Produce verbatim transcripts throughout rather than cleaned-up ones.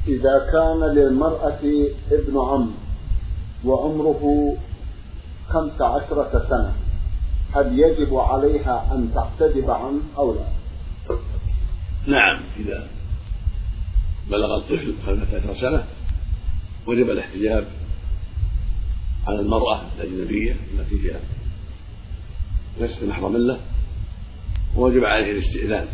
إذا كان للمرأة ابن عم وعمره خمس عشرة سنة هل يجب عليها أن تحتجب عنه أو لا؟ نعم، إذا بلغ الطفل خمسة عشر سنة وجب الاحتجاب على المرأة الأجنبية التي هي ليست محرما له، ووجب عليه الاستئذان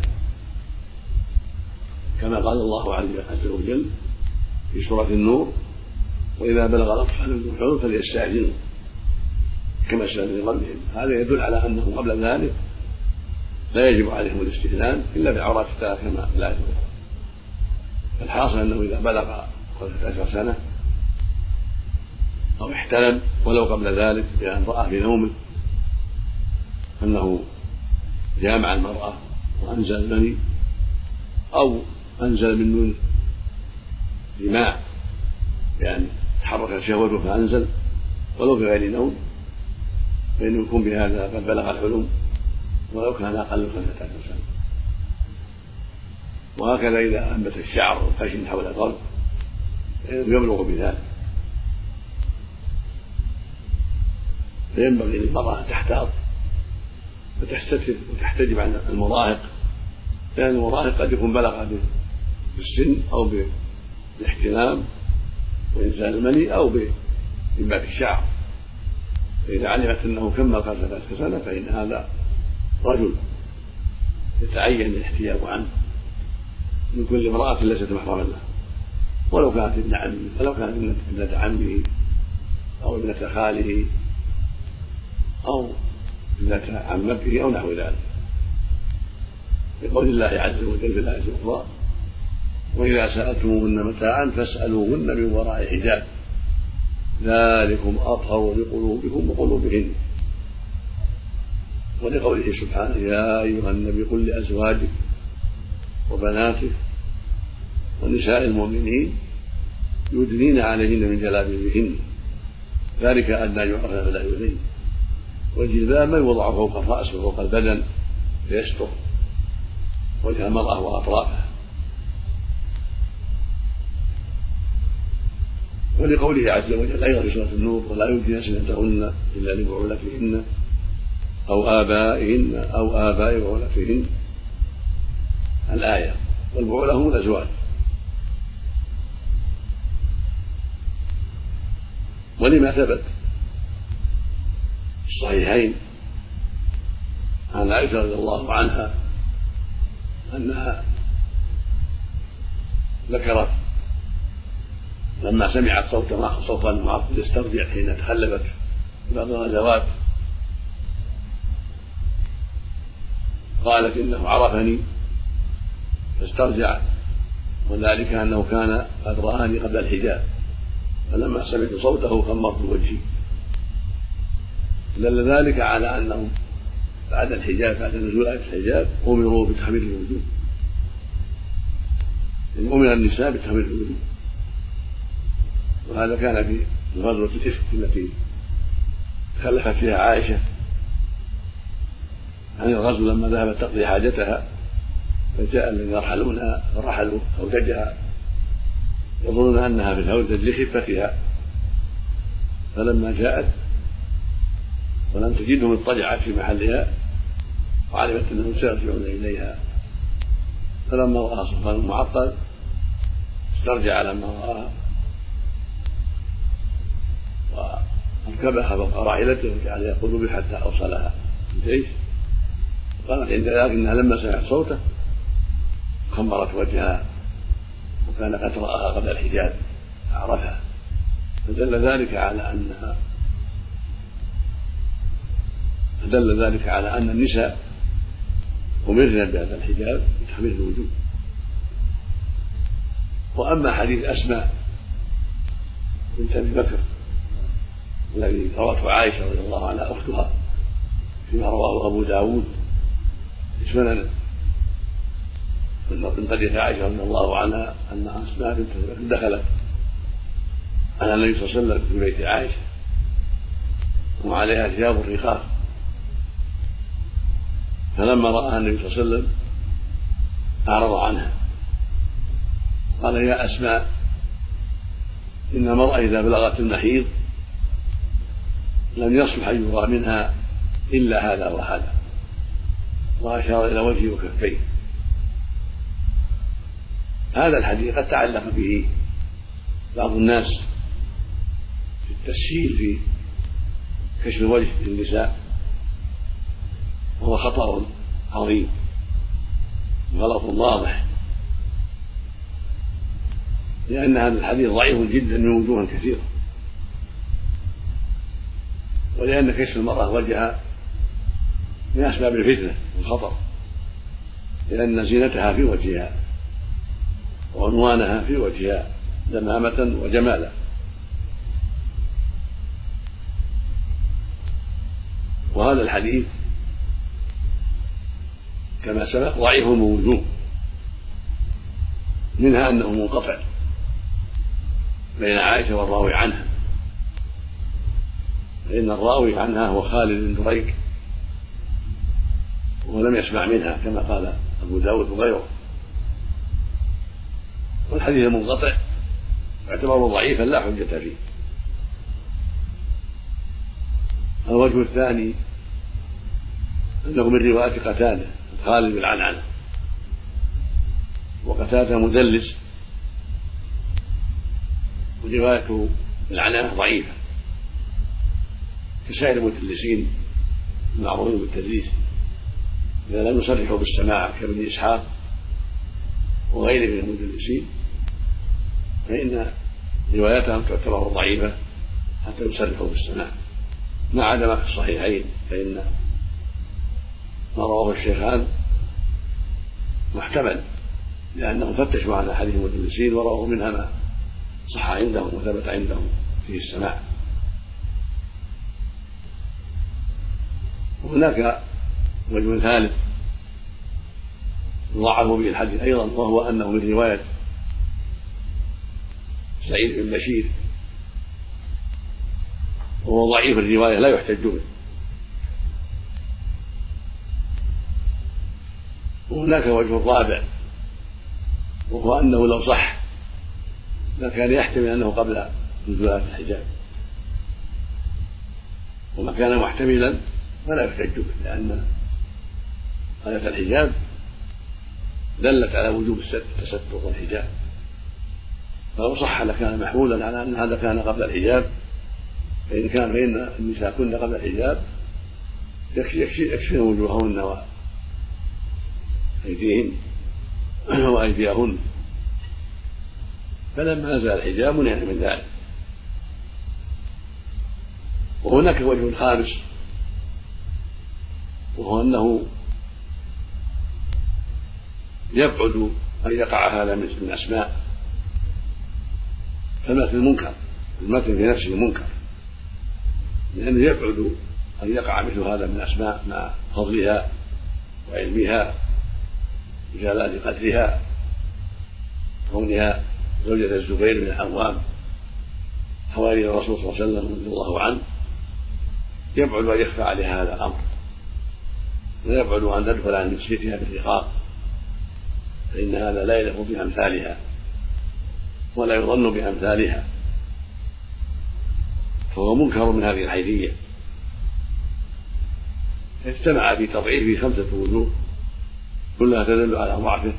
كما قال الله عز وجل في سورة النور: وإذا بلغ الأطفال منكم الحلم فليستأذنوا كما استأذن قبلهم. هذا يدل على أنه قبل ذلك لا يجب عليهم الاستئذان إلا بالعورات الثلاث كما لا يجب. الحاصل أنه إذا بلغ خمسة عشر سنة أو احتلم ولو قبل ذلك بأن رأى في نومه أنه جامع المرأة وأنزل المني أو أنزل من دون جماع، يعني تحرك شهوته فأنزل ولو في غير نوم، فإنه يكون بهذا قد بلغ الحلم ولو كان أقل من خمسة عشر سنة. وهكذا إذا أنبت الشعر والخشن حول القلب يبلغ بذلك. فينبغي للمرأة أن تحتاط وتستتر وتحتجب عن المراهق، لأن المراهق قد يكون بلغ بالسن أو بالاحتلام وإنزال المني أو بإنبات الشعر، فإذا علمت أنه كمل خمسة عشر سنة فإن هذا رجل يتعين الاحتجاب عنه من كل امرأة ليست محرما له، ولو كانت ابن عمه ولو كانت ابنة عمه أو ابنة خاله أو ابنة عمته أو نحو ذلك، بقول الله عز وجل في الآية الأخرى: وإذا سألتموهن متاعا فاسألوهن من وراء حجاب ذلكم أطهر لقلوبكم وقلوبهن. ولقوله سبحانه: يا أيها النبي قل لأزواجك وبناتك ونساء المؤمنين يدنين عليهن من جلابيبهن ذلك أدنى يعرفن فلا يؤذين. والجلباب ما يوضع فوق الرأس وفوق البدن ليستر وجه المرأة وأطرافها. ولقوله عز وجل أيضا في سورة النور: ولا يبدين زينتهن إلا لبعولتهن أو آبائهن أو آباء بعولتهن الآية. والبعولة هم الأزواج. ولما ثبت الصحيحين عن عائشة رضي الله عنها أنها ذكرت لما سمعت صوتا المعطل يسترجع حين تخلفت بعض الغزوات قالت: إنه عرفني فاسترجع، وذلك أنه كان قد رآني قبل الحجاب، فلما سمعت صوته خمرت وجهي. دل ذلك على أنهم بعد الحجاب بعد نزول آية الحجاب أمروا بتحميل الوجوب، إن أمر النساء بتحميل الوجوب. وهذا كان في غزوة الإفك التي تخلفت فيها عائشة عن الغزو لما ذهبت تقضي حاجتها، فجاء الذين يرحلونها فرحلوا هودجها يظنون أنها في الهودج لخفتها، فلما جاءت ولم تجدهم اضطجعت في محلها وعلمت أنهم سيرجعون إليها، فلما رأى صفوان المعطل استرجع لما رآها واركبها فوق راحلته وجعل يقود به حتى أوصلها الجيش. قالت عند ذلك إنها لما سمعت صوته خمرت وجهها وكان قد رآها قبل الحجاب فعرفها، فدل ذلك على أنها فدل ذلك على أن النساء أمرن بهذا الحجاب بتحميل الوجوب. وأما حديث أسماء بنت أبي بكر الذي روته عائشة رضي الله عنها أختها فيما رواه أبو داود في سننه من قضية عائشة رضي الله عنها أن أسماء بنت أبي بكر دخلت على النبي صلى الله عليه وسلم في بيت عائشة وعليها ثياب الرخاء، فلما رآها النبي صلى الله عليه وسلم أعرض عنها قال: يا أسماء إن المرأة إذا بلغت المحيض لم يصلح أن يرى منها إلا هذا وهذا، وأشار إلى وجهه وكفيه. هذا الحديث قد تعلق به بعض الناس في التسهيل في كشف الوجه للنساء، وهو خطأ عظيم غلط واضح، لأن هذا الحديث ضعيف جدا من وجوه كثيرة، ولأن كشف المرأة وجهها من أسباب الفتنة والخطر، لأن زينتها في وجهها وعنوانها في وجهها دمامة وجمالا. وهذا الحديث كما سبق ضعيف من وجوه، منها أنه منقطع بين عائشة والراوي عنها، فإن الراوي عنها هو خالد بن دريك ولم يسمع منها كما قال أبو داود وغيره، والحديث المنقطع يعتبر ضعيفا لا حجة فيه. الوجه الثاني أنه من رواية قتادة خالد بالعنعنة، وقتادة مدلس وروايته بالعنعنة ضعيفة كسائر المدلسين المعروفين بالتدليس، إذا لم يصرحوا بالسماع كابن إسحاق وغيره من المدلسين فإن رواياتهم تعتبر ضعيفة حتى يصرحوا بالسماع، ما عدا ما في الصحيحين، فإن ما رواه الشيخان محتمل لأنهم فتشوا عن أحاديث المدلسين ورووا منها ما صح عندهم وثبت عندهم فيه السماع. وهناك وجه ثالث ضعف به الحديث أيضا، وهو أنه من رواية سعيد بن بشير، وهو ضعيف الرواية لا يحتج به. وهناك وجه رابع، وهو أنه لو صح لكان يحتمل أنه قبل نزول آية الحجاب، وما كان محتملا فلا يحتج به، لأن آية الحجاب دلت على وجوب التستر والحجاب، فلو صح لكان محمولا على أن هذا كان قبل الحجاب، فإن كان فإن النساء كن قبل الحجاب يكفين وجوههن وأيديهن وأيديهن، فلما نزل الحجاب منع من ذلك. وهناك وجه خامس، وهو أنه يبعد أن يقع هذا من أسماء، فالمثل منكر، المثل في نفسه منكر، لأنه يبعد أن يقع مثل هذا من أسماء مع فضلها وعلمها وجلال قدرها، كونها زوجة الزبير بن العوام حواري الرسول صلى الله عليه وسلم رضي الله عنه، يبعد أن يخفى عليها هذا الأمر، ويبعد أن تدخل عن نفسيتها بالرقاق، فإن هذا لا يليق بأمثالها ولا يظن بأمثالها، فهو منكر من هذه الحيثية. اجتمع في تضعيفه خمسة وجوه كلها تدل على ضعفه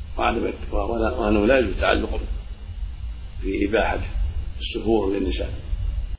وأنه لا يجوز التعلق في إباحة السفور للنساء.